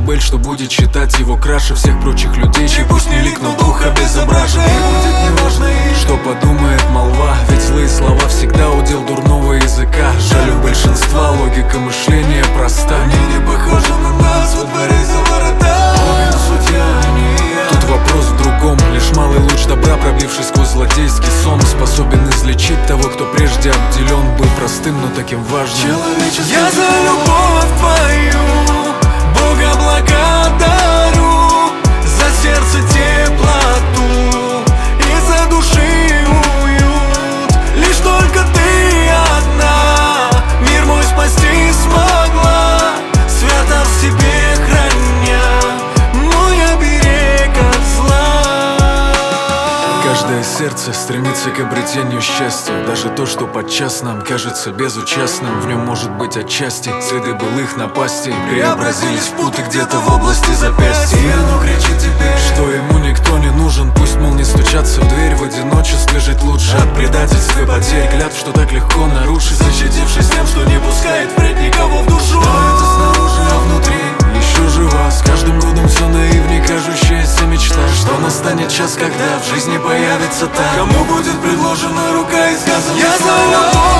Изабель, что будет считать его краше всех прочих людей, чей пусть не лик, но дух обезображен. И будет неважно, что подумает молва, ведь злые слова всегда удел дурного языка. Жаль, у большинства логика мышления проста. Они не похожи на нас во дворе за ворота. Тут вопрос в другом. Лишь малый луч добра, пробившись сквозь злодейский сон, способен излечить того, кто прежде обделен был простым, но таким важным. Я за любовь твою Бога благодарю, за сердце теплоту и за души уют. Лишь только ты одна мир мой спасти смогла, свято в себе храня мой оберег от зла. Каждое сердце стремится к обретению счастья. Даже то, что подчас нам кажется безучастным, в нем может быть отчасти следы былых напастей преобразились в путы где-то в области запястья. И оно кричит теперь, что ему никто не нужен. Пусть, мол, не стучаться в дверь, в одиночестве жить лучше от предательств и потерь, клятв, что так легко нарушить, защитившись тем, что не пускает впредь никого в душу. Но это снаружи, а внутри еще жива. С каждым годом все наивней кажущаяся мечта, что настанет час, когда в жизни появится та, кому будет предложена рука и сказано: я за любовь.